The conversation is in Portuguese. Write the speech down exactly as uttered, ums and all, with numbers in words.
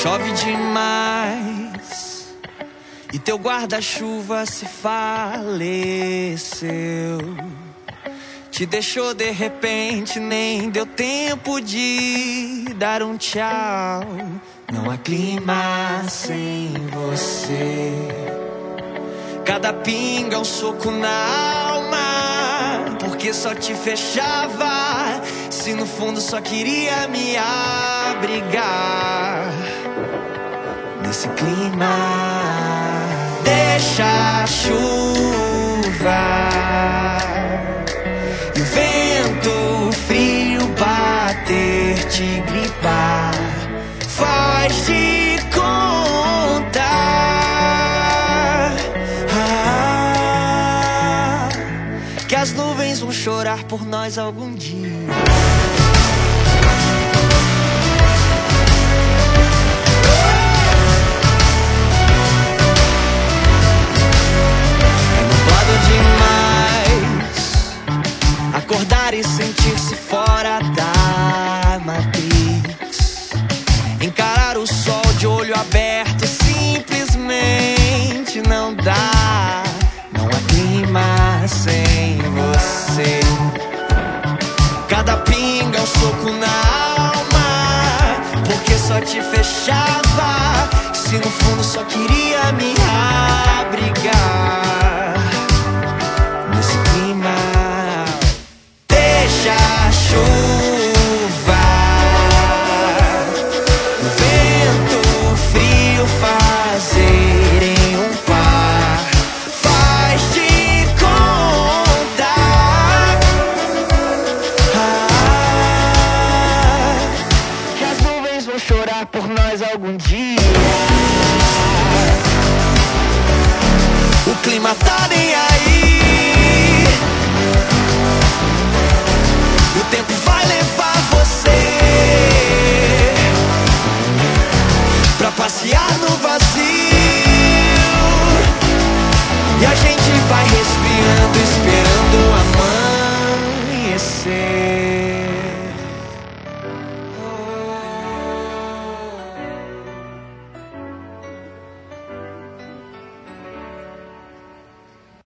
Chove demais e teu guarda-chuva se faleceu. Te deixou de repente, nem deu tempo de dar um tchau. Não há clima sem você. Cada pinga é um soco na alma, porque só te fechava, se no fundo só queria me abrigar. Nesse clima, deixa a chuva e o vento frio bater, te gripar. Faz de conta ah, que as nuvens vão chorar por nós algum dia. Acordar e sentir-se fora da matriz. Encarar o sol de olho aberto simplesmente não dá. Não há clima sem você. Cada pinga é um soco na alma, porque só te fechava, se no fundo só queria me abrigar. Nesse clima, deixa a chuva, o vento frio fazer em um par. Faz de conta ah, que as nuvens vão chorar por nós algum dia. O clima tá nem aí, o tempo vai levar você pra passear no vazio, e a gente vai respirando, esperando amanhecer.